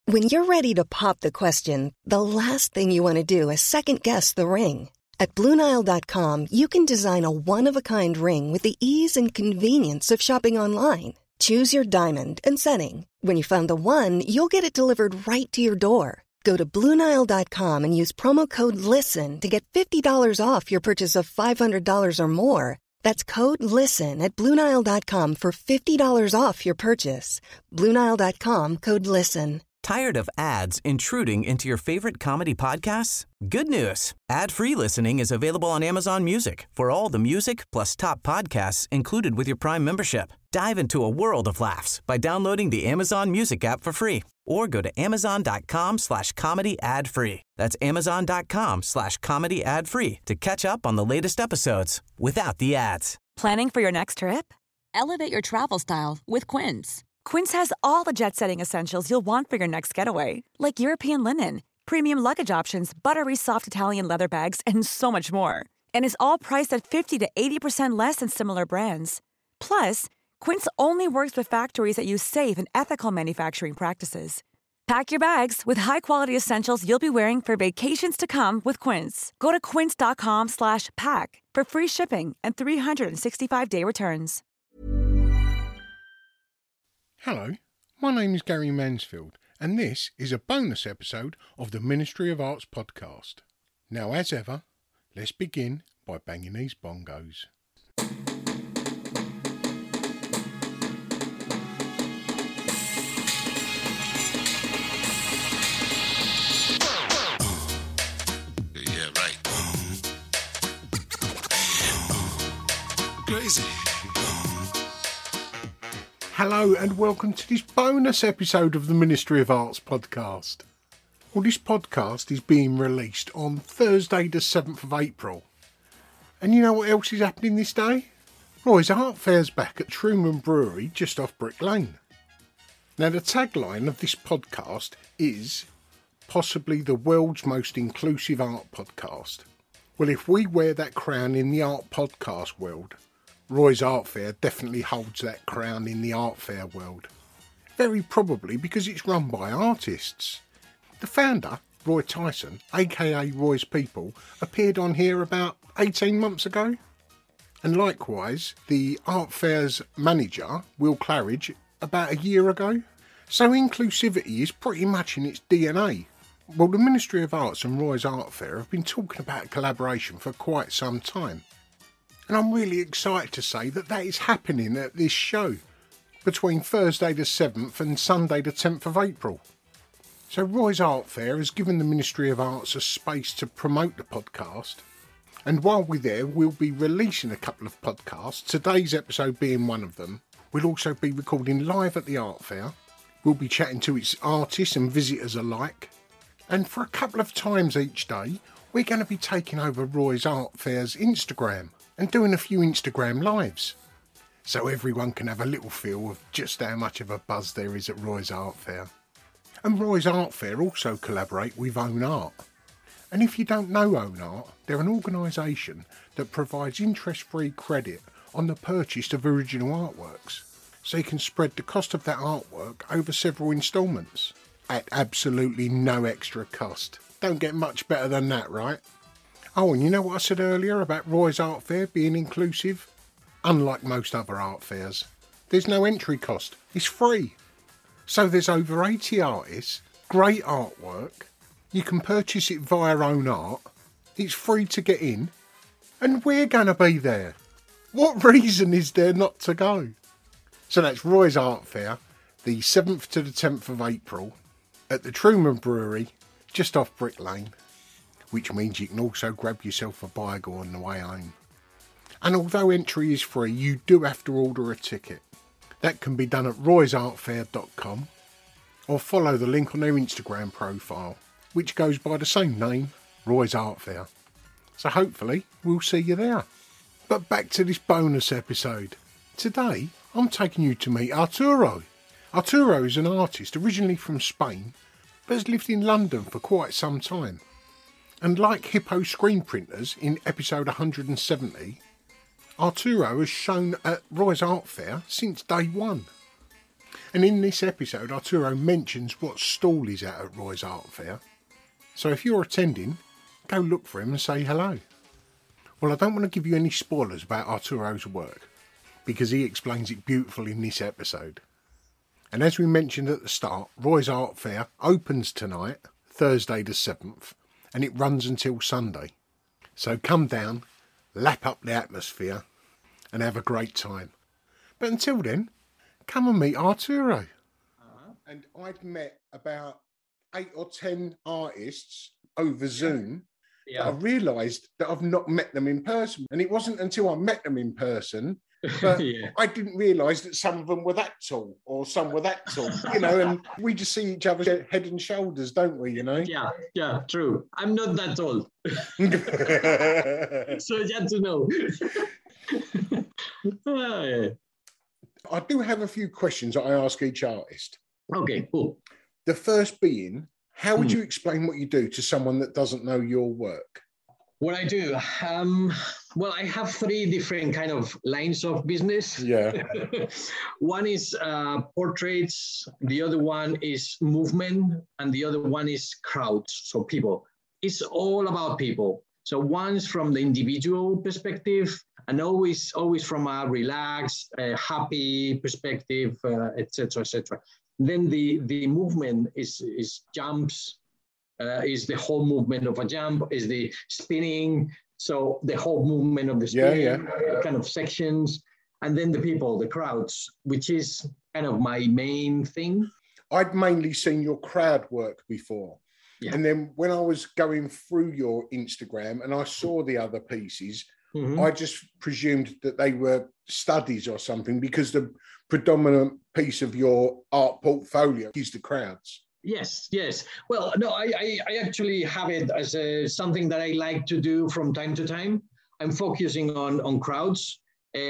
When you're ready to pop the question, the last thing you want to do is second-guess the ring. At BlueNile.com, you can design a one-of-a-kind ring with the ease and convenience of shopping online. Choose your diamond and setting. When you find the one, you'll get it delivered right to your door. Go to BlueNile.com and use promo code LISTEN to get $50 off your purchase of $500 or more. That's code LISTEN at BlueNile.com for $50 off your purchase. BlueNile.com, code LISTEN. Tired of ads intruding into your favorite comedy podcasts? Good news. Ad-free listening is available on Amazon Music for all the music plus top podcasts included with your Prime membership. Dive into a world of laughs by downloading the Amazon Music app for free or go to amazon.com/comedy ad-free. That's amazon.com/comedy ad-free to catch up on the latest episodes without the ads. Planning for your next trip? Elevate your travel style with Quince. Quince has all the jet-setting essentials you'll want for your next getaway, like European linen, premium luggage options, buttery soft Italian leather bags, and so much more. And is all priced at 50 to 80% less than similar brands. Plus, Quince only works with factories that use safe and ethical manufacturing practices. Pack your bags with high-quality essentials you'll be wearing for vacations to come with Quince. Go to quince.com/pack for free shipping and 365-day returns. Hello, my name is Gary Mansfield, and this is a bonus episode of the Ministry of Arts podcast. Now, as ever, let's begin by banging these bongos. Yeah, right. Crazy. Hello and welcome to this bonus episode of the Ministry of Arts podcast. Well, this podcast is being released on Thursday the 7th of April. And you know what else is happening this day? Roy's Art Fair's back at Truman Brewery just off Brick Lane. Now, the tagline of this podcast is possibly the world's most inclusive art podcast. Well, if we wear that crown in the art podcast world, Roy's Art Fair definitely holds that crown in the art fair world. Very probably because it's run by artists. The founder, Roy Tyson, aka Roy's People, appeared on here about 18 months ago. And likewise, the art fair's manager, Will Claridge, about a year ago. So inclusivity is pretty much in its DNA. Well, the Ministry of Arts and Roy's Art Fair have been talking about collaboration for quite some time. And I'm really excited to say that that is happening at this show between Thursday the 7th and Sunday the 10th of April. So Roy's Art Fair has given the Ministry of Arts a space to promote the podcast. And while we're there, we'll be releasing a couple of podcasts, today's episode being one of them. We'll also be recording live at the Art Fair. We'll be chatting to its artists and visitors alike. And for a couple of times each day, we're going to be taking over Roy's Art Fair's Instagram and doing a few Instagram lives, so everyone can have a little feel of just how much of a buzz there is at Roy's Art Fair. And Roy's Art Fair also collaborate with Own Art. And if you don't know Own Art, they're an organisation that provides interest-free credit on the purchase of original artworks, so you can spread the cost of that artwork over several instalments, at absolutely no extra cost. Don't get much better than that, right? Oh, and you know what I said earlier about Roy's Art Fair being inclusive? Unlike most other art fairs, there's no entry cost. It's free. So there's over 80 artists, great artwork. You can purchase it via Own Art. It's free to get in. And we're going to be there. What reason is there not to go? So that's Roy's Art Fair, the 7th to the 10th of April, at the Truman Brewery, just off Brick Lane. Which means you can also grab yourself a Bible on the way home. And although entry is free, you do have to order a ticket. That can be done at roysartfair.com or follow the link on their Instagram profile, which goes by the same name, Roy's Art Fair. So hopefully we'll see you there. But back to this bonus episode. Today I'm taking you to meet Arturo. Arturo is an artist originally from Spain, but has lived in London for quite some time. And like Hippo Screen Printers in episode 170, Arturo has shown at Roy's Art Fair since day one. And in this episode, Arturo mentions what stall he's at Roy's Art Fair. So if you're attending, go look for him and say hello. Well, I don't want to give you any spoilers about Arturo's work, because he explains it beautifully in this episode. And as we mentioned at the start, Roy's Art Fair opens tonight, Thursday the 7th, and it runs until Sunday. So come down, lap up the atmosphere, and have a great time. But until then, come and meet Arturo. And I'd met about 8 or 10 artists over Zoom. I realised that I've not met them in person. And it wasn't until I met them in person, but I didn't realise that some of them were that tall or some were that tall, you know, and we just see each other head and shoulders, don't we, you know? Yeah, true. I'm not that tall. So you have to know. I do have a few questions that I ask each artist. Okay, cool. The first being, how would you explain what you do to someone that doesn't know your work? What I do? Well, I have 3 different kind of lines of business. Yeah. One is portraits, the other one is movement, and the other one is crowds, so people. It's all about people. So one's from the individual perspective, and always from a relaxed, happy perspective, etc., etc. Then the movement is jumps, is the whole movement of a jump, is the spinning, so the whole movement of the spinning, kind of sections, and then the people, the crowds, which is kind of my main thing. I'd mainly seen your crowd work before. Yeah. And then when I was going through your Instagram and I saw the other pieces, I just presumed that they were studies or something, because the predominant piece of your art portfolio is the crowds. Yes. Well, no, I actually have it as something that I like to do from time to time. I'm focusing on crowds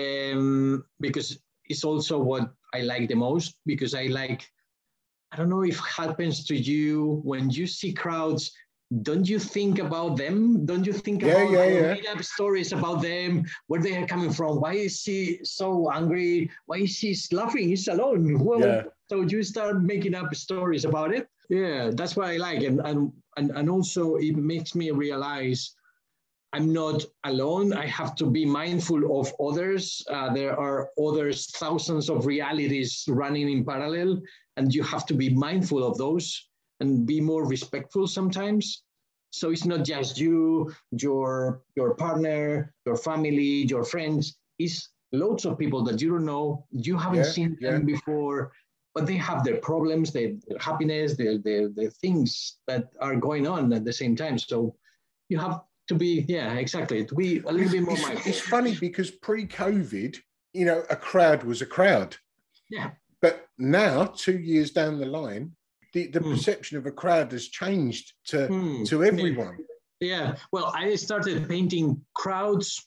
because it's also what I like the most, because I don't know if it happens to you when you see crowds. Don't you think about them? Don't you think about made up stories about them, where they are coming from? Why is she so angry? Why is she laughing? He's alone. Well, so you start making up stories about it. Yeah, that's what I like. And also it makes me realize I'm not alone. I have to be mindful of others. There are others, thousands of realities running in parallel, and you have to be mindful of those and be more respectful sometimes. So it's not just you, your partner, your family, your friends. It's loads of people that you don't know, you haven't seen them before, but they have their problems, their happiness, their things that are going on at the same time. So you have to be, to be a little bit more mindful. It's funny because pre-COVID, you know, a crowd was a crowd. Yeah. But now, 2 years down the line, the perception of a crowd has changed to everyone. Yeah. Well, I started painting crowds,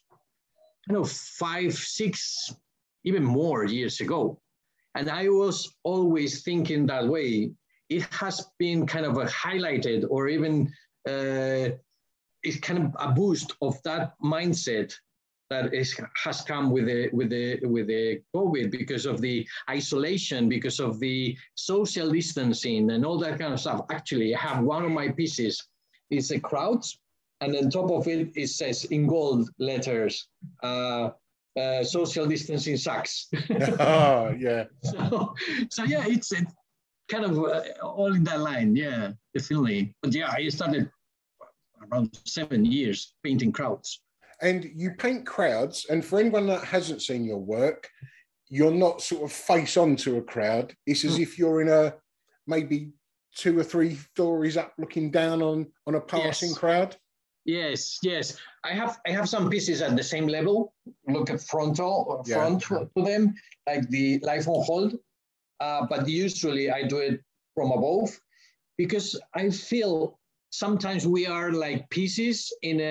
5, 6, even more years ago. And I was always thinking that way. It has been kind of a highlighted, or even it's kind of a boost of that mindset that has come with the COVID, because of the isolation, because of the social distancing and all that kind of stuff. Actually, I have one of my pieces, it's a crowd, and on top of it, it says in gold letters, social distancing sucks. Oh, yeah. So yeah, it's kind of all in that line. Yeah, definitely. But yeah, I started around 7 years painting crowds. And you paint crowds, and for anyone that hasn't seen your work, you're not sort of face on to a crowd. It's as if you're in a maybe 2 or 3 stories up, looking down on a passing crowd. Yes. I have some pieces at the same level. Look at front to them, like the Life on Hold. But usually I do it from above, because I feel sometimes we are like pieces in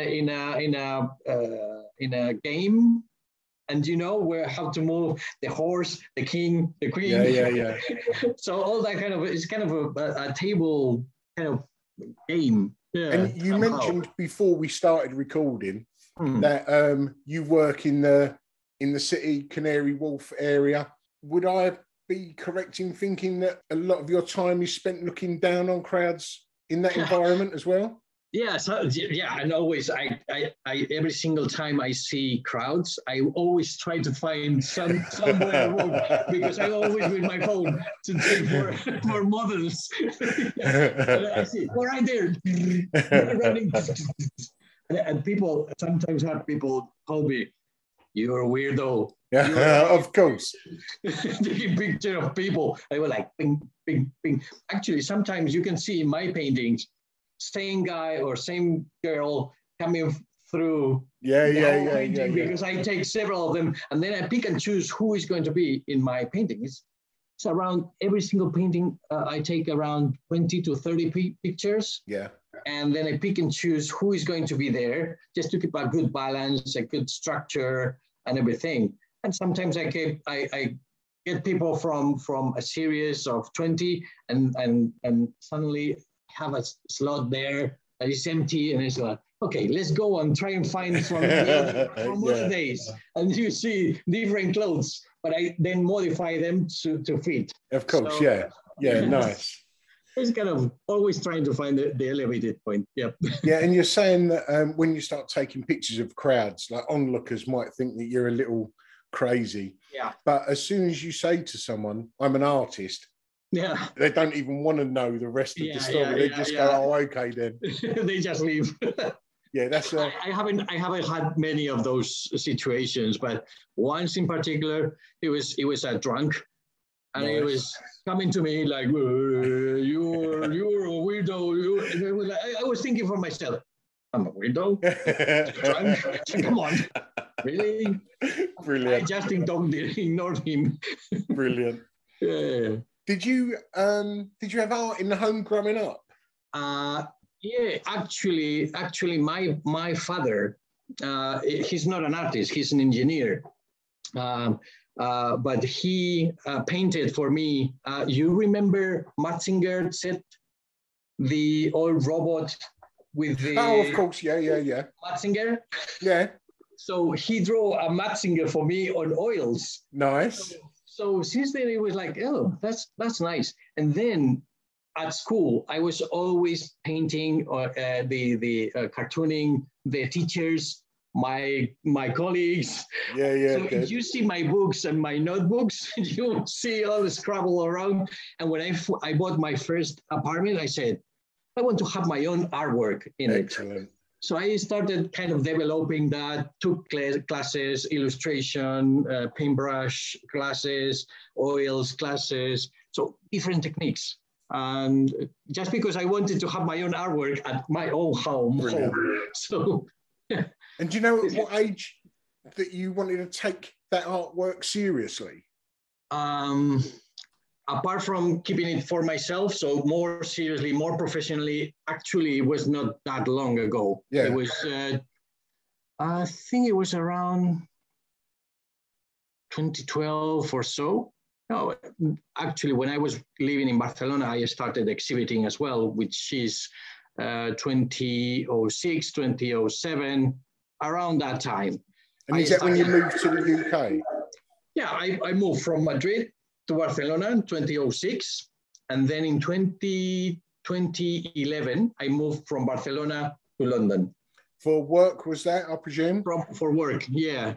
a game, and we have to move the horse, the king, the queen. Yeah. So all that kind of, it's kind of a table kind of game. Yeah. And you mentioned before we started recording that you work in the City Canary Wharf area. Would I be correct in thinking that a lot of your time is spent looking down on crowds in that environment as well? Yeah, so, yeah, and always, I every single time I see crowds, I always try to find somewhere because I'm always with my phone to take for models. I see, right there, running. And people sometimes have people call me, "You're a weirdo." Yeah, of course. Taking picture of people, I was like, ping, ping, ping. Actually, sometimes you can see in my paintings, same guy or same girl coming through. Yeah. Because I take several of them, and then I pick and choose who is going to be in my paintings. It's around every single painting. I take around 20 to 30 pictures. Yeah. And then I pick and choose who is going to be there, just to keep a good balance, a good structure, and everything. And sometimes I get people from a series of 20, and suddenly have a slot there that is empty, and it's like, okay, let's go and try and find from other days. And you see different clothes, but I then modify them to fit. Of course, so, yeah, nice. It's kind of always trying to find the elevated point. Yep. Yeah, and you're saying that when you start taking pictures of crowds, like onlookers might think that you're a little crazy. Yeah. But as soon as you say to someone, I'm an artist, yeah, they don't even want to know the rest of the story. They just go, oh, okay then. They just leave. Yeah, that's. I haven't had many of those situations, but once in particular, it was a drunk, and He was coming to me like, "You're a weirdo." I was thinking for myself, I'm a weirdo. Drunk? Come on, really? Brilliant. I just ignored him. Brilliant. Yeah. Did you have art in the home growing up? Yeah, actually, my father, he's not an artist; he's an engineer. But he painted for me. You remember Matzinger set, the old robot with the... Oh, of course, yeah. Matzinger? Yeah. So he drew a Matzinger for me on oils. Nice. So since then, it was like, oh, that's nice. And then at school, I was always painting the cartooning, the teachers, my colleagues. Yeah. So if you see my books and my notebooks, you see all the Scrabble around. And when I bought my first apartment, I said, I want to have my own artwork in Excellent. it. So I started kind of developing that, took classes, illustration, paintbrush classes, oils classes, so different techniques. And just because I wanted to have my own artwork at my own home. So, and do you know at what age that you wanted to take that artwork seriously? Apart from keeping it for myself, so more seriously, more professionally, actually it was not that long ago. Yeah. It was, I think it was around 2012 or so. No, actually, when I was living in Barcelona, I started exhibiting as well, which is 2006, 2007, around that time. And is that when you moved to the UK? Yeah, I moved from Madrid to Barcelona in 2006. And then in 2011, I moved from Barcelona to London. For work, was that, I presume? For work, yeah.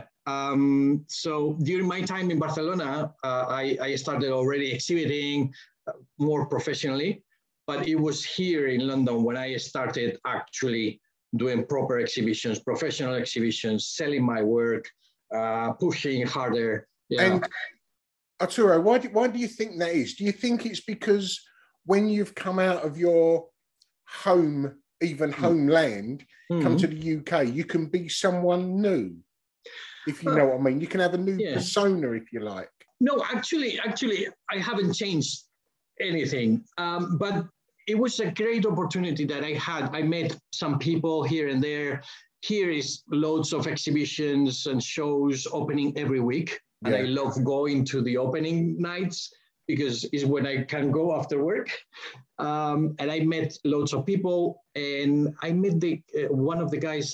So during my time in Barcelona, I started already exhibiting more professionally, but it was here in London when I started actually doing proper exhibitions, professional exhibitions, selling my work, pushing harder. Yeah. And Arturo, why do you think that is? Do you think it's because when you've come out of your home, even homeland, come to the UK, you can be someone new, if you know what I mean? You can have a new persona, if you like. No, actually, I haven't changed anything. But it was a great opportunity that I had. I met some people here and there. Here is loads of exhibitions and shows opening every week. And I love going to the opening nights because it's when I can go after work. And I met loads of people, and I met one of the guys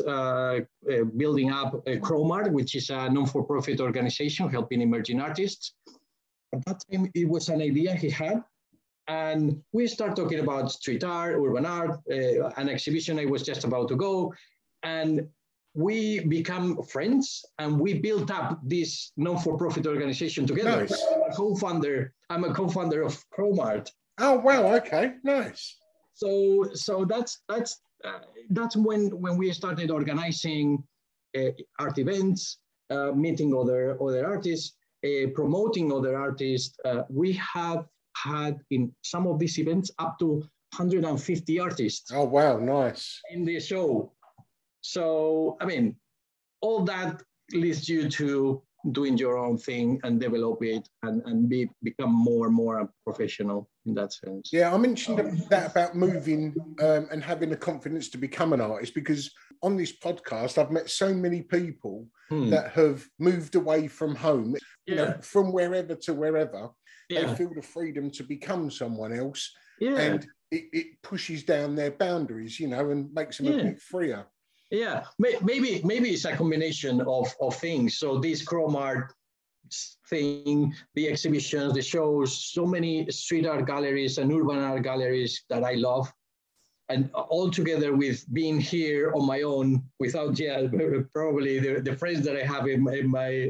building up Crowmart, which is a non-for-profit organization helping emerging artists. at that time, it was an idea he had. And we start talking about street art, urban art, an exhibition I was just about to go. And we become friends, and we built up this non-for-profit organization together. Nice. I'm a co-founder of Chromart. Oh, wow. Okay. Nice. So that's when we started organizing art events, meeting other artists, promoting other artists. We have had in some of these events up to 150 artists. Oh, wow. Nice. In the show. So, I mean, all that leads you to doing your own thing and develop it and become more and more a professional in that sense. Yeah, I mentioned that about moving and having the confidence to become an artist, because on this podcast, I've met so many people that have moved away from home, you know, from wherever to wherever. They feel the freedom to become someone else, and it pushes down their boundaries, you know, and makes them a bit freer. Yeah, maybe it's a combination of things. So this Chromart thing, the exhibitions, the shows, so many street art galleries and urban art galleries that I love, and all together with being here on my own without probably the friends that I have in my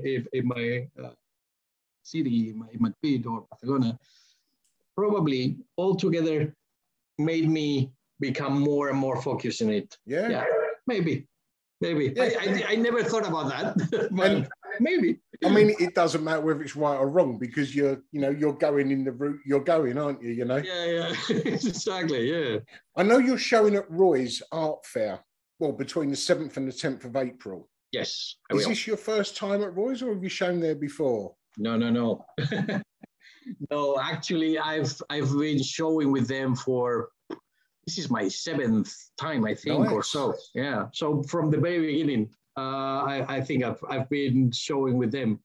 city, in Madrid or Barcelona, probably all together made me become more and more focused in it. Yeah. Maybe. Yeah. I never thought about that, but maybe. I mean, it doesn't matter whether it's right or wrong, because you're going in the route you're going, aren't you? You know. Yeah, exactly. Yeah. I know you're showing at Roy's Art Fair. Well, between the 7th and the 10th of April. Yes. Is this your first time at Roy's, or have you shown there before? No. No, actually, I've been showing with them for. This is my 7th time, I think, or so. Yeah. So from the very beginning, I think I've been showing with them.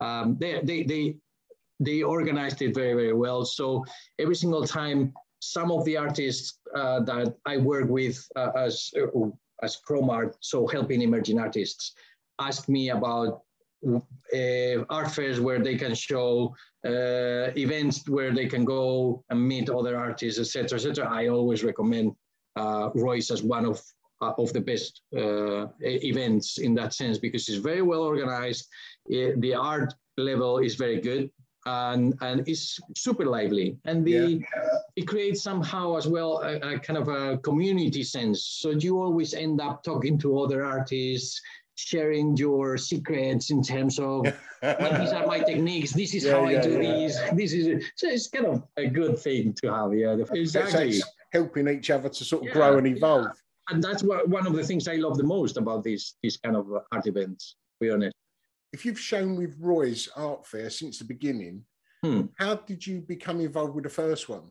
They organized it very, very well. So every single time, some of the artists that I work with as Chromart, so helping emerging artists, ask me about art fairs where they can show, events where they can go and meet other artists, etc., etc. I always recommend Roy's as one of the best events in that sense, because it's very well organized. The art level is very good, and it's super lively, and it creates somehow as well a kind of a community sense. So you always end up talking to other artists, sharing your secrets in terms of, well, these are my techniques, this is how I do these, this is it. So it's kind of a good thing to have, exactly. So it's helping each other to sort of grow and evolve. And that's one of the things I love the most about these kind of art events, to be honest. If you've shown with Roy's Art Fair since the beginning, how did you become involved with the first one?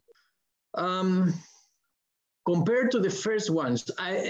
Compared to the first ones,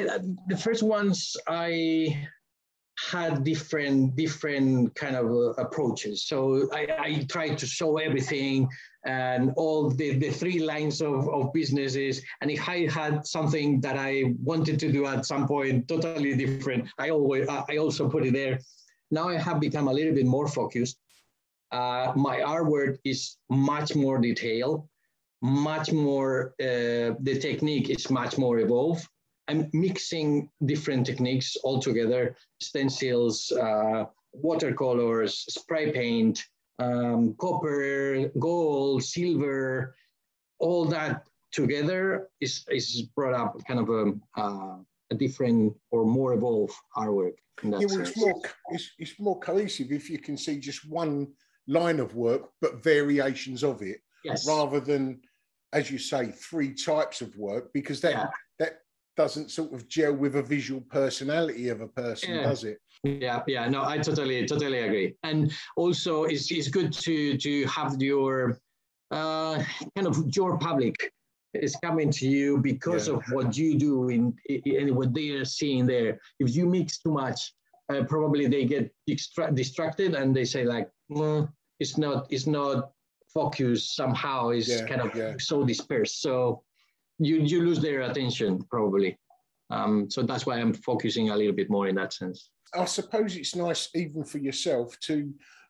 I had different kind of approaches. So I tried to show everything and all the 3 lines of businesses. And if I had something that I wanted to do at some point totally different, I also put it there. Now I have become a little bit more focused. My artwork is much more detailed, much more, the technique is much more evolved. I'm mixing different techniques all together: stencils, watercolors, spray paint, copper, gold, silver. All that together is brought up kind of a different or more evolved artwork. It's more cohesive if you can see just one line of work, but variations of it, rather than, as you say, 3 types of work, because that doesn't sort of gel with a visual personality of a person, does it? Yeah, no, I totally agree. And also it's good to have your kind of your public is coming to you because of what you do and what they are seeing there. If you mix too much, probably they get distracted and they say like, it's not focused somehow. It's kind of so dispersed. So you lose their attention probably. So that's why I'm focusing a little bit more in that sense. I suppose it's nice even for yourself to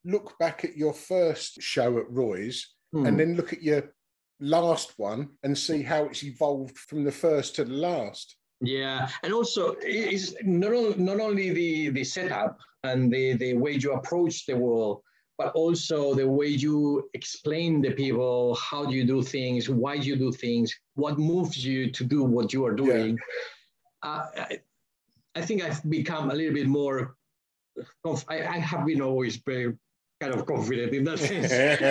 look back at your first show at Roy's and then look at your last one and see how it's evolved from the first to the last. Yeah, and also it's not only the setup and the way you approach the world, but also the way you explain to people how you do things, why you do things, what moves you to do what you are doing. Yeah. I think I've become a little bit more. I have been always very kind of confident in that sense,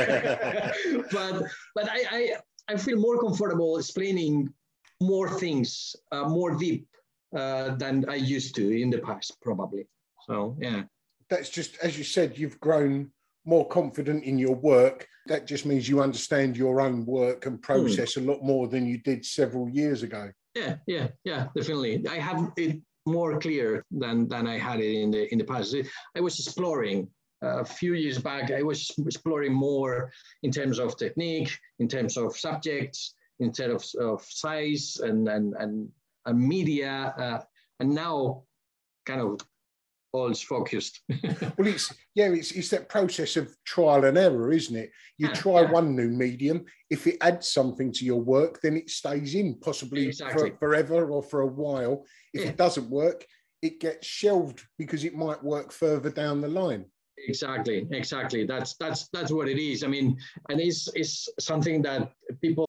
but I feel more comfortable explaining more things, more deep than I used to in the past, probably. So, yeah. That's just, as you said, you've grown more confident in your work. That just means you understand your own work and process a lot more than you did several years ago. Yeah, definitely. I have it more clear than I had it in the past. I was exploring. A few years back, I was exploring more in terms of technique, in terms of subjects, in terms of size and media, and now kind of all is focused. Well, it's that process of trial and error, isn't it? You try one new medium. If it adds something to your work, then it stays in, possibly forever or for a while. If it doesn't work, it gets shelved because it might work further down the line. Exactly. That's what it is. I mean, and it's something that people.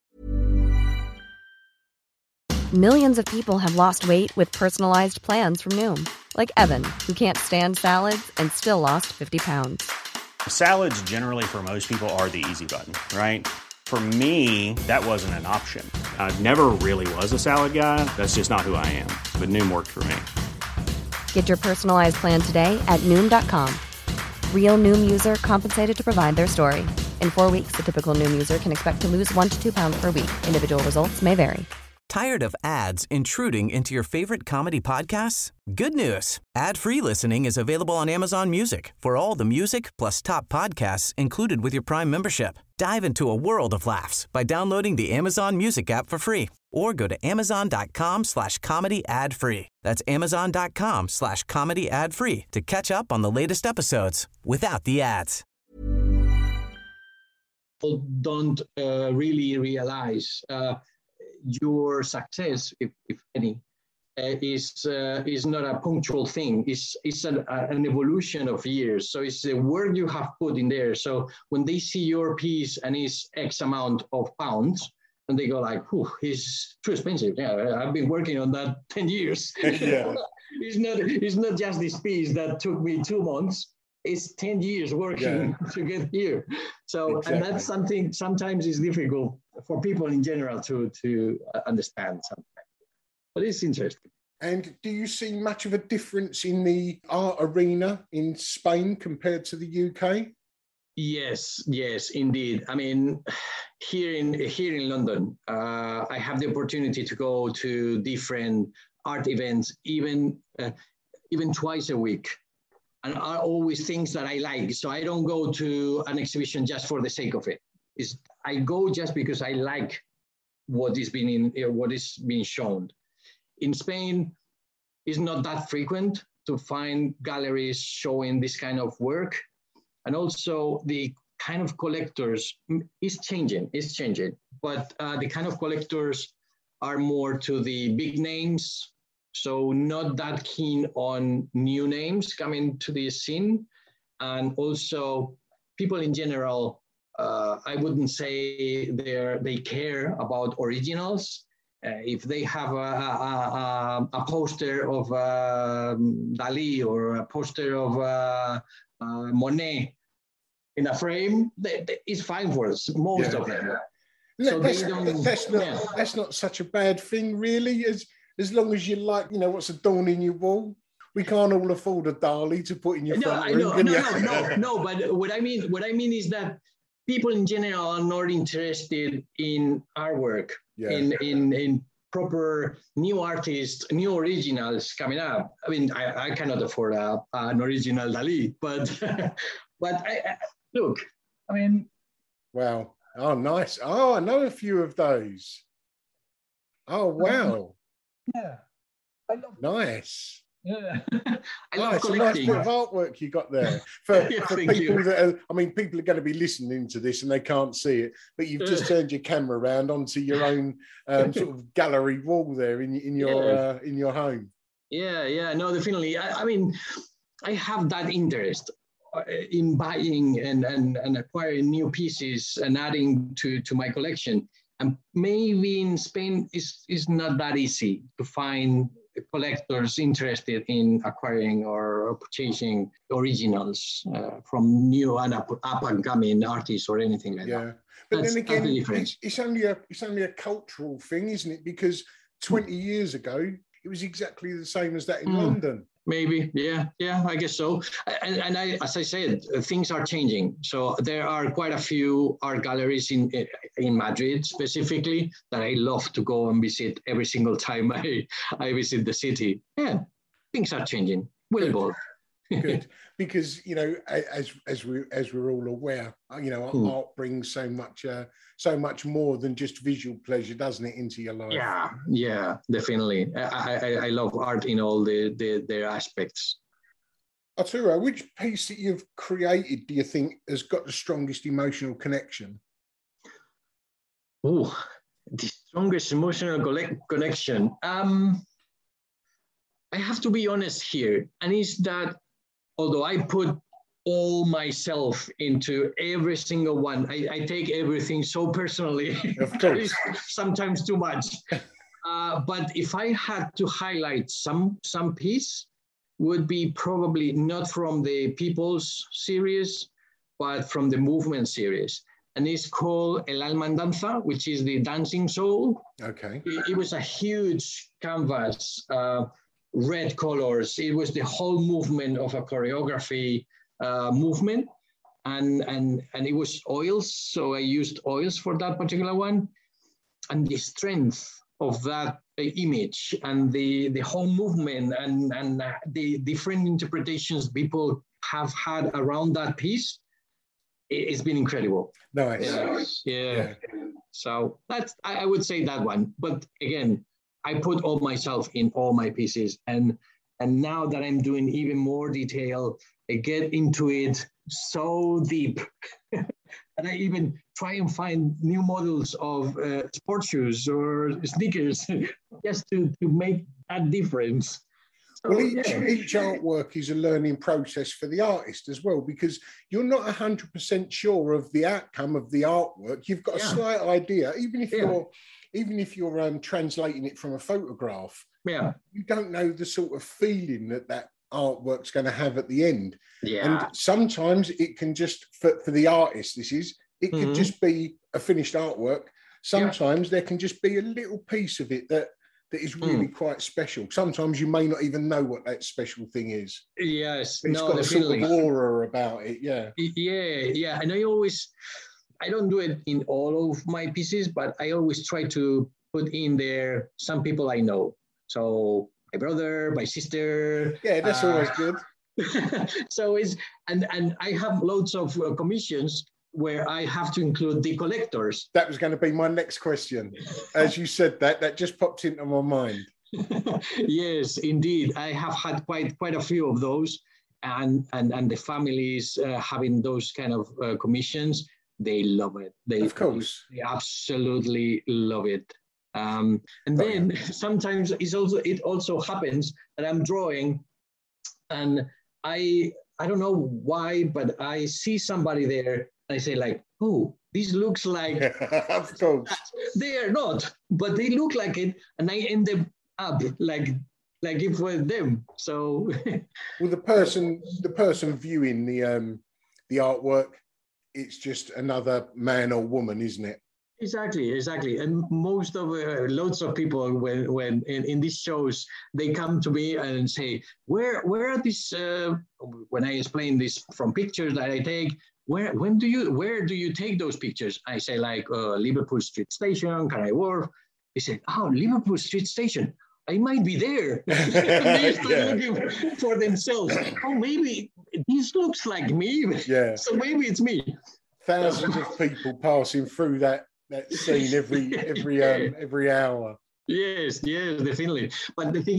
Millions of people have lost weight with personalized plans from Noom, like Evan, who can't stand salads and still lost 50 pounds. Salads generally for most people are the easy button, right? For me, that wasn't an option. I never really was a salad guy. That's just not who I am. But Noom worked for me. Get your personalized plan today at Noom.com. Real Noom user compensated to provide their story. In 4 weeks, the typical Noom user can expect to lose 1 to 2 pounds per week. Individual results may vary. Tired of ads intruding into your favorite comedy podcasts? Good news. Ad-free listening is available on Amazon Music for all the music plus top podcasts included with your Prime membership. Dive into a world of laughs by downloading the Amazon Music app for free or go to amazon.com/comedy ad-free. That's amazon.com/comedy ad-free to catch up on the latest episodes without the ads. People don't really realize your success, if any, is not a punctual thing. It's an evolution of years. So it's the work you have put in there. So when they see your piece and it's X amount of pounds, and they go like, it's too expensive. Yeah, I've been working on that 10 years. Yeah. It's not just this piece that took me 2 months. It's 10 years working to get here. So, and that's something sometimes is difficult for people in general to understand sometimes. But it's interesting. And do you see much of a difference in the art arena in Spain compared to the UK? Yes, indeed. I mean, here in London, I have the opportunity to go to different art events, even twice a week. And are always things that I like. So I don't go to an exhibition just for the sake of it. I go just because I like what is being shown. In Spain, it's not that frequent to find galleries showing this kind of work. And also the kind of collectors is changing. But the kind of collectors are more to the big names. So not that keen on new names coming to the scene. And also people in general, I wouldn't say they care about originals. If they have a poster of Dali or a poster of Monet in a frame, it's fine for us, most of them. So that's not such a bad thing, really, as long as you like, what's adorning your wall. We can't all afford a Dali to put in your front room. No. But what I mean is that people in general are not interested in artwork, in proper new artists, new originals coming up. I mean, I cannot afford an original Dali, but I look. I mean, wow. Oh, nice. Oh, I know a few of those. Oh, wow. Yeah, I love. Nice. Yeah. I love It's a nice collecting. bit of artwork you got there. For Thank people you. that are, I mean, people are going to be listening to this and they can't see it, but you've just turned your camera around onto your own sort of gallery wall there in your home. Yeah. No, definitely. I mean, I have that interest in buying and acquiring new pieces and adding to my collection. And maybe in Spain is not that easy to find collectors interested in acquiring or purchasing originals from new and up-and-coming artists or anything like that. But That's then again, the difference. it's only a cultural thing, isn't it? Because 20 years ago, it was exactly the same as that in London. Maybe, yeah, I guess so. And I, as I said, things are changing. So there are quite a few art galleries in Madrid specifically that I love to go and visit every single time I visit the city. Yeah, things are changing. We'll evolve. Good, because as we're all aware, art brings so much more than just visual pleasure, doesn't it, into your life? Yeah, definitely. I love art in all their aspects. Arturo, which piece that you've created do you think has got the strongest emotional connection? Oh, the strongest emotional connection. I have to be honest here, and it's that although I put all myself into every single one, I take everything so personally. Of course. Sometimes too much. But if I had to highlight some piece, would be probably not from the People's series, but from the Movement series. And it's called El Alma en Danza, which is the dancing soul. Okay. It was a huge canvas, red colors. It was the whole movement of a choreography movement, and it was oils. So I used oils for that particular one, and the strength of that image and the whole movement and the different interpretations people have had around that piece. It's been incredible. Nice. Yeah. So that's I would say that one. But again, I put all myself in all my pieces, and now that I'm doing even more detail, I get into it so deep, and I even try and find new models of sports shoes or sneakers just to make that difference. So, well, each artwork is a learning process for the artist as well, because you're not 100% sure of the outcome of the artwork. You've got a slight idea, even if you're translating it from a photograph. Yeah, you don't know the sort of feeling that artwork's going to have at the end. Yeah, and sometimes it can just for the artist. It could just be a finished artwork. Sometimes there can just be a little piece of it that is really quite special. Sometimes you may not even know what that special thing is. Yes, but it's got a sort of aura about it. Yeah. And I don't do it in all of my pieces, but I always try to put in there some people I know. So my brother, my sister. Yeah, that's always good. So and I have loads of commissions where I have to include the collectors. That was going to be my next question. As you said that just popped into my mind. Yes, indeed. I have had quite a few of those, and the families having those kind of commissions, they love it. They absolutely love it. And then sometimes it also happens that I'm drawing, and I don't know why, but I see somebody there. I say like, oh, this looks like, of course. They are not, but they look like it. And I end up like it was them. So. Well, the person viewing the artwork, it's just another man or woman, isn't it? Exactly. And most of loads of people when in these shows, they come to me and say, where are these, when I explain this from pictures that I take, where do you take those pictures? I say like Liverpool Street Station, Canary Wharf. They say, oh, Liverpool Street Station, I might be there. They start looking for themselves. Oh, maybe this looks like me. Yeah. So maybe it's me. Thousands of people passing through that scene every hour. Yes, definitely. But the thing is,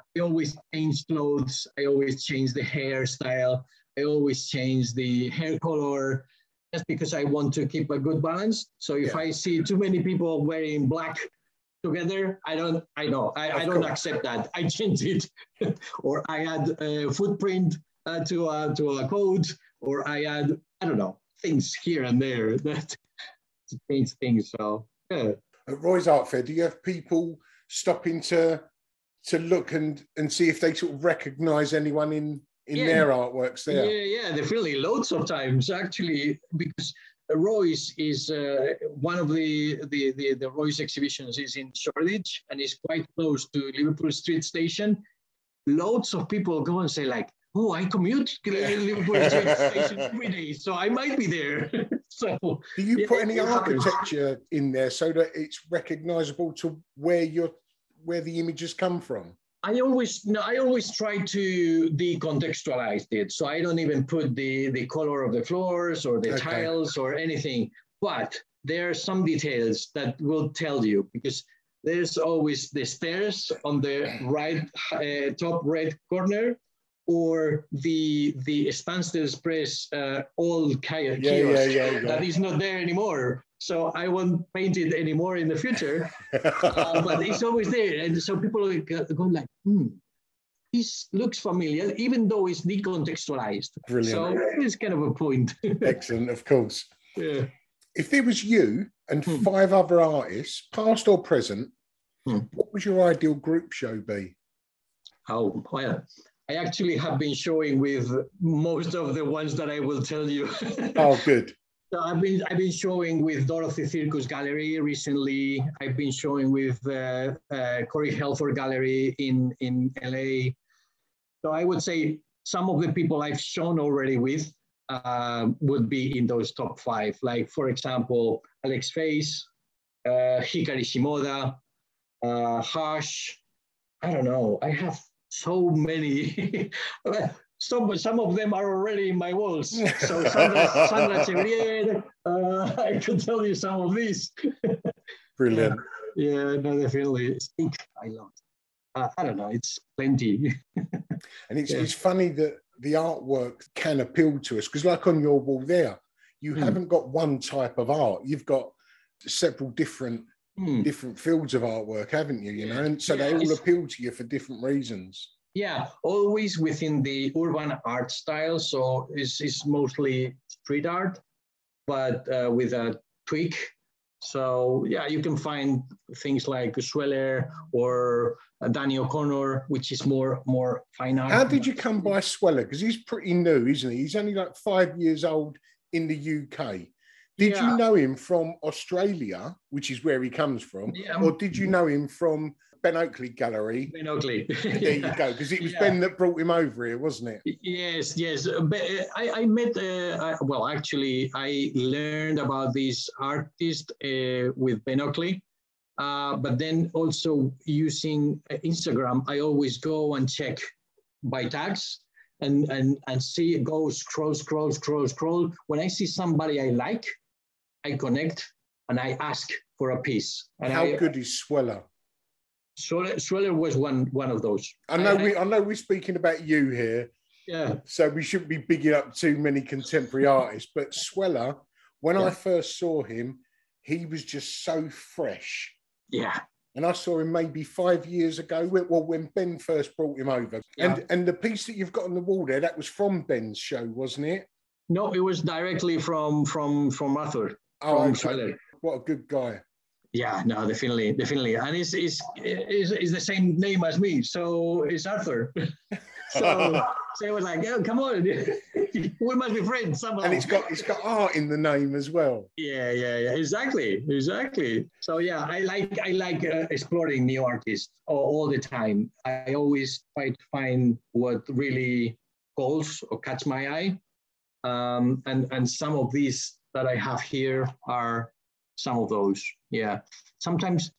I always change clothes. I always change the hairstyle. I always change the hair color just because I want to keep a good balance. So if I see too many people wearing black together, I don't accept that. I change it, or I add a footprint to a coat, or I add, I don't know, things here and there that to change things. So yeah. At Roy's Art Fair, do you have people stopping to look and see if they sort of recognise anyone in their artworks there? Yeah, definitely. Loads of times, actually, because Roy's is one of the Roy's exhibitions is in Shoreditch and is quite close to Liverpool Street Station. Loads of people go and say like, oh, I commute to Liverpool Street Station every day, so I might be there. So, do you put any architecture in there so that it's recognisable to where the images come from? I always try to decontextualize it. So I don't even put the color of the floors or the tiles or anything. But there are some details that will tell you, because there's always the stairs on the right top right corner, or the Standstill Express old kiosk that is not there anymore. So I won't paint it anymore in the future, but it's always there. And so people go like, this looks familiar, even though it's decontextualized. Brilliant. So it's kind of a point. Excellent, of course. Yeah. If there was you and 5 other artists, past or present, what would your ideal group show be? Oh, well, I actually have been showing with most of the ones that I will tell you. Oh, good. So I've been showing with Dorothy Circus Gallery recently. I've been showing with Corey Helford Gallery in LA. So I would say some of the people I've shown already with would be in those top 5. Like, for example, Alex Face, Hikari Shimoda, Hush. I don't know. I have so many. Some of them are already in my walls. So Sandra Chevrier, I could tell you some of these. Brilliant. Yeah, no, definitely. I love it. I don't know, it's plenty. And it's funny that the artwork can appeal to us, because like on your wall there, you haven't got one type of art. You've got several different fields of artwork, haven't you? You know, and so they all appeal to you for different reasons. Yeah, always within the urban art style. So it's mostly street art, but with a tweak. So yeah, you can find things like Sweller or Danny O'Connor, which is more fine art. How did you come by Sweller? Because he's pretty new, isn't he? He's only like 5 years old in the UK. Did you know him from Australia, which is where he comes from, or did you know him from Ben Oakley Gallery? Ben Oakley. There you go, because it was Ben that brought him over here, wasn't it? Yes. I met, actually, I learned about this artist with Ben Oakley, but then also using Instagram, I always go and check by tags and see it go scroll. When I see somebody I like, I connect and I ask for a piece. And how good is Sweller? Sweller was one of those. I know we're speaking about you here. Yeah. So we shouldn't be bigging up too many contemporary artists. But Sweller, when I first saw him, he was just so fresh. Yeah. And I saw him maybe 5 years ago, when Ben first brought him over. Yeah. And the piece that you've got on the wall there, that was from Ben's show, wasn't it? No, it was directly from Arthur. Oh, okay. What a good guy. Yeah, no, definitely. And it's the same name as me, so it's Arthur. So it was like, oh, come on, we must be friends somehow. And it's got art in the name as well. Yeah, exactly. So yeah, I like exploring new artists all the time. I always try to find what really calls or catch my eye, and some of these that I have here are some of those. Yeah, sometimes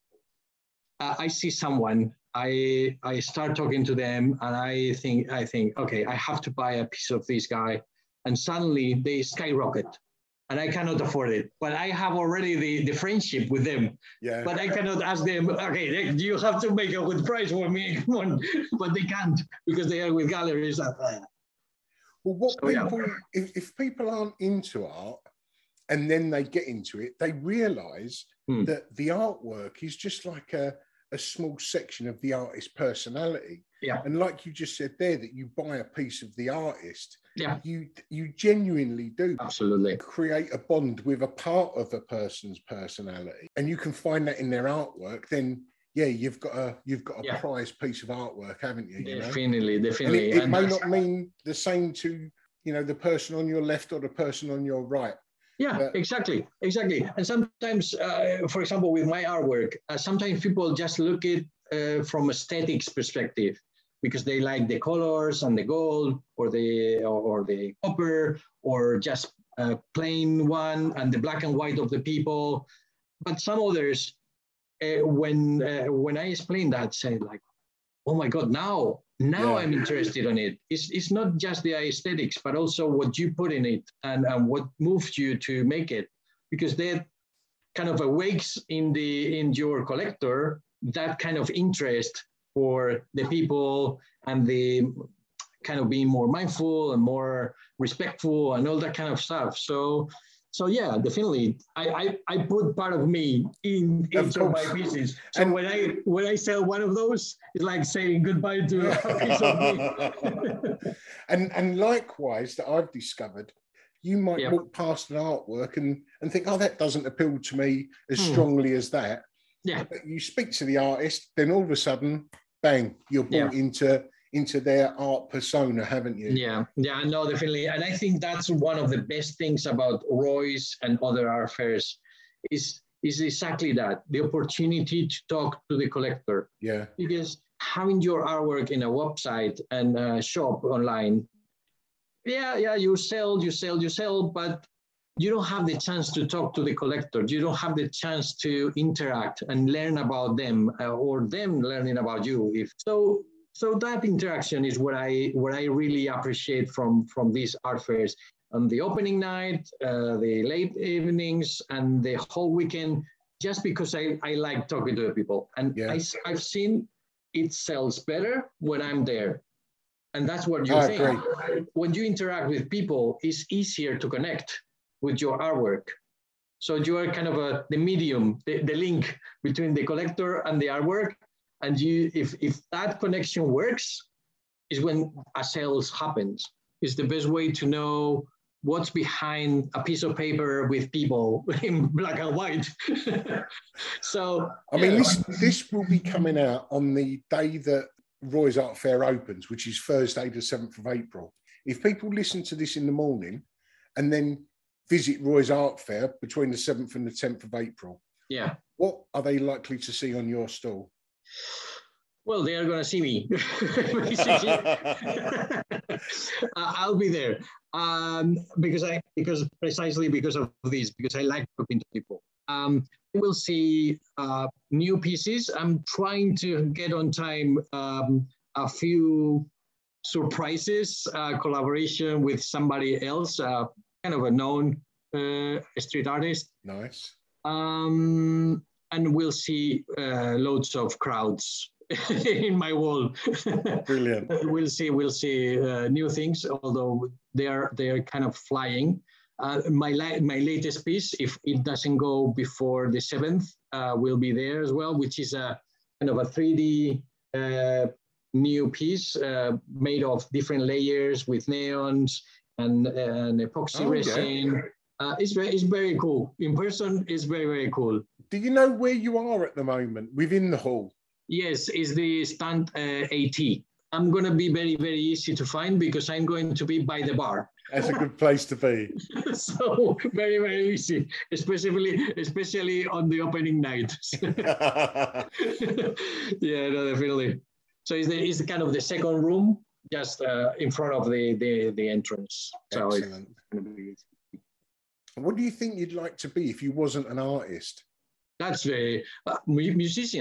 I see someone, I start talking to them, and I think, okay, I have to buy a piece of this guy, and suddenly they skyrocket. and I cannot afford it. But I have already the friendship with them. Yeah. But I cannot ask them, okay, you have to make a good price for me. Come on. But they can't because they are with galleries. Well, what So, yeah. people, if people aren't into art and then they get into it, they realise that the artwork is just like a small section of the artist's personality. Yeah. And like you just said there, that you buy a piece of the artist, Yeah. you genuinely do Absolutely create a bond with a part of a person's personality, and you can find that in their artwork. Then yeah, you've got a prized piece of artwork, haven't you? Definitely. And it may not mean the same to the person on your left or the person on your right. Yeah, exactly. And sometimes, for example, with my artwork, sometimes people just look at it from aesthetics perspective, because they like the colors and the gold or the copper, or just plain one and the black and white of the people. But some others, when I explain that, say like, oh my God, now I'm interested in it. It's not just the aesthetics, but also what you put in it and what moved you to make it, because that kind of awakes in your collector that kind of interest for the people and the kind of being more mindful and more respectful and all that kind of stuff. So yeah, definitely, I put part of me in each of my pieces. So and when I sell one of those, it's like saying goodbye to a piece of me. and likewise, that I've discovered, you might walk past an artwork and think, oh, that doesn't appeal to me as strongly as that. Yeah. But you speak to the artist, then all of a sudden, bang, you're brought into their art persona, haven't you? Yeah, no, definitely. And I think that's one of the best things about Roy's and other art fairs is exactly that, the opportunity to talk to the collector. Yeah. Because having your artwork in a website and a shop online, you sell, but you don't have the chance to talk to the collector. You don't have the chance to interact and learn about them or them learning about you. So that interaction is what I really appreciate from these art fairs. On the opening night, the late evenings, and the whole weekend, just because I like talking to the people. And I've seen it sells better when I'm there. And that's what you think. Agree. When you interact with people, it's easier to connect with your artwork. So you are kind of the medium, the link between the collector and the artwork. And if that connection works, is when a sales happens. It's the best way to know what's behind a piece of paper with people in black and white. So I mean, this will be coming out on the day that Roy's Art Fair opens, which is Thursday, the 7th of April. If people listen to this in the morning and then visit Roy's Art Fair between the 7th and the 10th of April, what are they likely to see on your stall? Well, they are going to see me. I'll be there because I like talking to people. We'll see new pieces. I'm trying to get on time a few surprises, collaboration with somebody else, kind of a known street artist. Nice. And we'll see loads of crowds in my wall. Brilliant. We'll see new things, although they are kind of flying. My latest piece, if it doesn't go before the 7th, will be there as well, which is a kind of a 3D new piece made of different layers with neons and epoxy resin. It's very cool. In person, it's very, very cool. Do you know where you are at the moment within the hall? Yes, it's the stand 80. I'm going to be very, very easy to find because I'm going to be by the bar. That's a good place to be. So very, very easy, especially on the opening night. Yeah, no, definitely. So it's kind of the second room, just in front of the entrance. So excellent. It's going to be easy. What do you think you'd like to be if you wasn't an artist? That's a musician.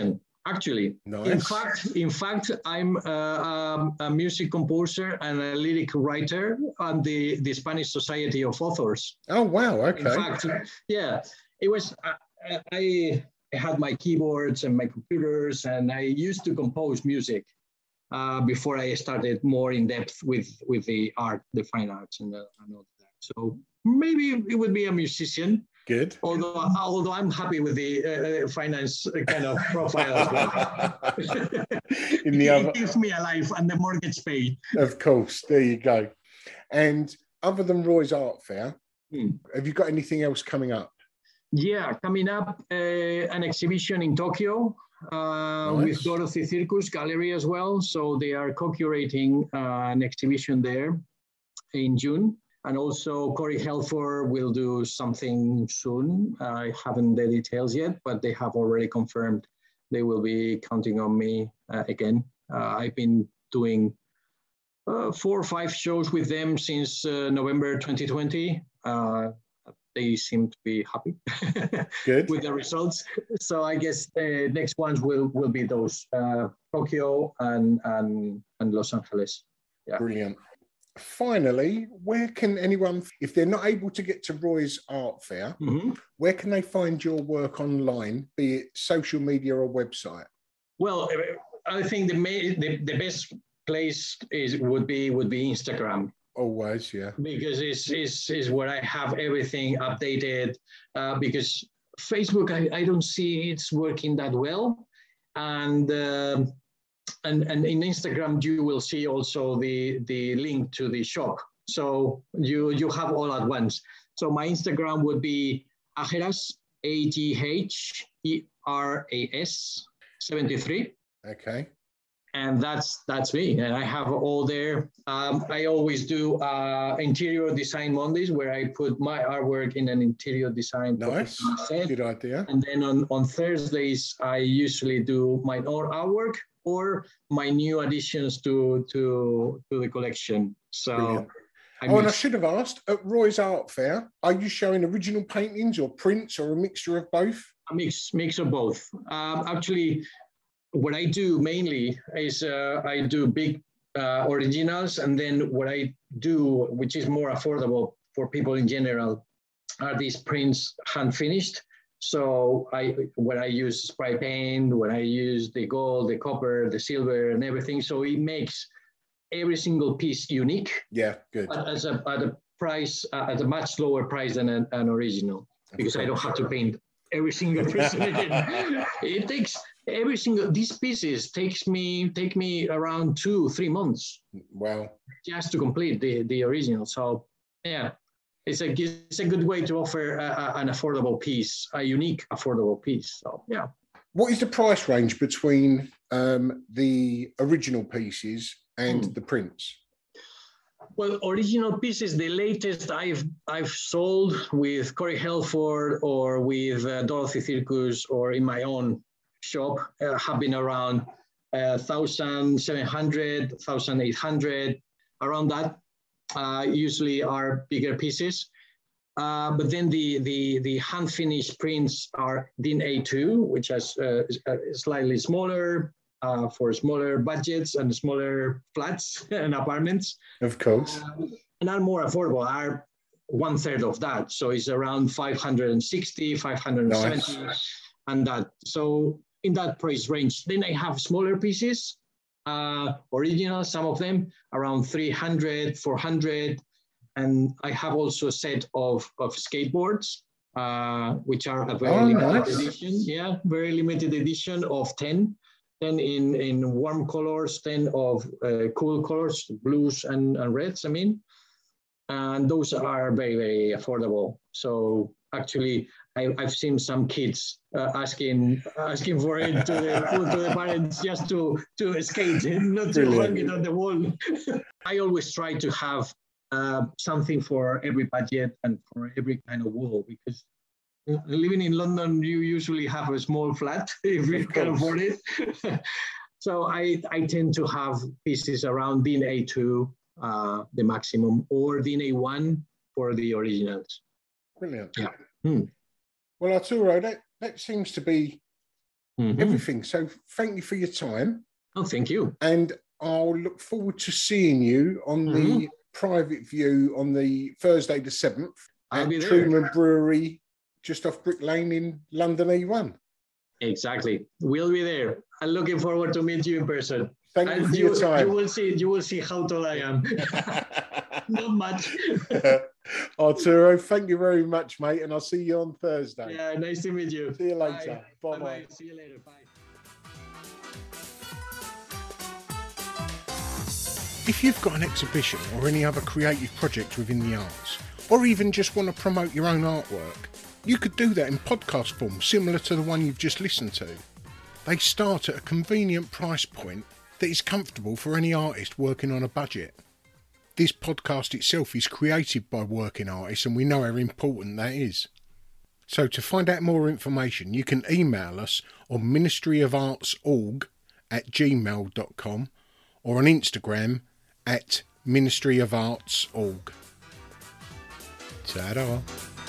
Actually, Nice. in fact, I'm a music composer and a lyric writer on the Spanish Society of Authors. Oh, wow. Okay. In fact, yeah, it was. I had my keyboards and my computers, and I used to compose music before I started more in depth with the art, the fine arts, and all that. So maybe it would be a musician. Good. Although I'm happy with the finance kind of profile as well. It keeps me alive and the mortgage paid. Of course. There you go. And other than Roy's Art Fair, have you got anything else coming up? Yeah, coming up, an exhibition in Tokyo with Dorothy Circus Gallery as well. So they are co-curating an exhibition there in June. And also Corey Helford will do something soon. I haven't the details yet, but they have already confirmed they will be counting on me again. I've been doing 4 or 5 shows with them since November 2020. They seem to be happy with the results. So I guess the next ones will be those, Tokyo and Los Angeles. Yeah. Brilliant. Finally, where can anyone, if they're not able to get to Roy's Art Fair, where can they find your work online, be it social media or website? Well, I think the best place would be Instagram. Always, yeah. Because it's where I have everything updated. Because Facebook, I don't see it's working that well, and in Instagram you will see also the link to the shop. So you have all at once. So my Instagram would be Agheras, AGHERAS 73. Okay. And that's me. And I have all there. I always do interior design Mondays where I put my artwork in an interior design. Nice. Set. Good idea. And then on Thursdays, I usually do my own artwork or my new additions to the collection. So. And I should have asked, at Roy's Art Fair, are you showing original paintings or prints or a mixture of both? A mix of both. Actually, what I do mainly is I do big originals, and then what I do, which is more affordable for people in general, are these prints hand finished. So when I use spray paint, when I use the gold, the copper, the silver, and everything, so it makes every single piece unique. Yeah, good. At a price, at a much lower price than an original, because I don't have to paint every single piece again. It takes these pieces take me around 2-3 months. Wow. Just to complete the original. So yeah, it's a good way to offer an affordable piece, a unique affordable piece. So yeah. What is the price range between the original pieces and the prints? Well, original pieces, the latest I've sold with Corey Helford or with Dorothy Circus or in my own shop have been around 1,700, 1,800, around that. Usually are bigger pieces. But then the hand finished prints are DIN A2, which is slightly smaller, for smaller budgets and smaller flats and apartments. Of course. And are more affordable, are 1/3 of that. So it's around 560, 570, nice. And that. So in that price range. Then I have smaller pieces, original, some of them around 300, 400. And I have also a set of skateboards, which are a very limited edition. Yeah, very limited edition of 10 in warm colors, 10 of cool colors, blues and reds, I mean. And those are very, very affordable. So actually, I've seen some kids asking for it to the parents just to skate, not to hang it on the wall. I always try to have something for every budget and for every kind of wall, because living in London, you usually have a small flat if you can afford it. So I tend to have pieces around DIN A2, the maximum, or DIN A1 for the originals. Brilliant. Yeah. Well, Arturo, that seems to be everything. So thank you for your time. Oh, thank you. And I'll look forward to seeing you on the private view on the Thursday the 7th at Truman Brewery, just off Brick Lane in London E1. Exactly. We'll be there. I'm looking forward to meet you in person. Thank you for your time. You will see how tall I am. Not much. Arturo, thank you very much, mate, and I'll see you on Thursday. Yeah, nice to meet you. See you later. Bye. Bye. See you later. Bye. If you've got an exhibition or any other creative project within the arts, or even just want to promote your own artwork, you could do that in podcast form, similar to the one you've just listened to. They start at a convenient price point that is comfortable for any artist working on a budget. This podcast itself is created by working artists, and we know how important that is. So to find out more information, you can email us on ministryofartsorg@gmail.com or on Instagram @ministryofartsorg. Ta-da!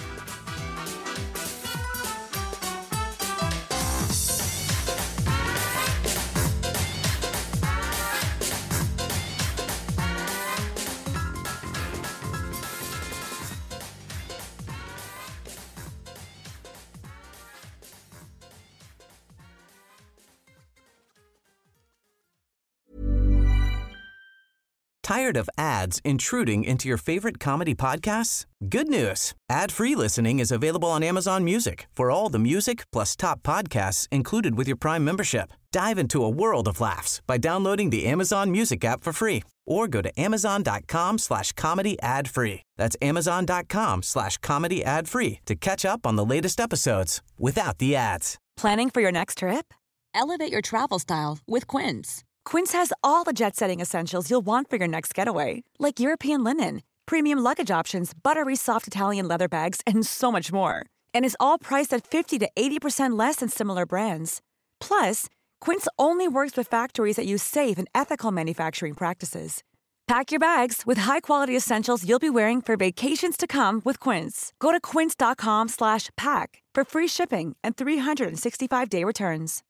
Tired of ads intruding into your favorite comedy podcasts? Good news. Ad-free listening is available on Amazon Music for all the music plus top podcasts included with your Prime membership. Dive into a world of laughs by downloading the Amazon Music app for free or go to amazon.com/comedy ad-free. That's amazon.com/comedy ad-free to catch up on the latest episodes without the ads. Planning for your next trip? Elevate your travel style with Quince. Quince has all the jet-setting essentials you'll want for your next getaway, like European linen, premium luggage options, buttery soft Italian leather bags, and so much more. And is all priced at 50 to 80% less than similar brands. Plus, Quince only works with factories that use safe and ethical manufacturing practices. Pack your bags with high-quality essentials you'll be wearing for vacations to come with Quince. Go to quince.com/pack for free shipping and 365-day returns.